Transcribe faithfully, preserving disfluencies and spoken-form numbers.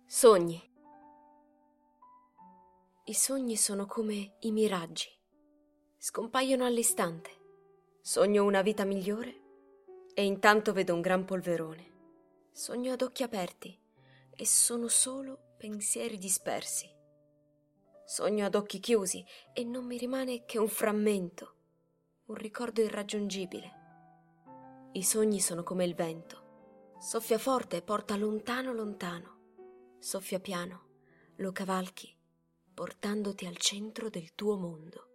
Sogni. I sogni sono come i miraggi. Scompaiono all'istante. Sogno una vita migliore e intanto vedo un gran polverone. Sogno ad occhi aperti e sono solo pensieri dispersi. Sogno ad occhi chiusi e non mi rimane che un frammento, un ricordo irraggiungibile. I sogni sono come il vento. Soffia forte e porta lontano lontano. Soffia piano, lo cavalchi, portandoti al centro del tuo mondo.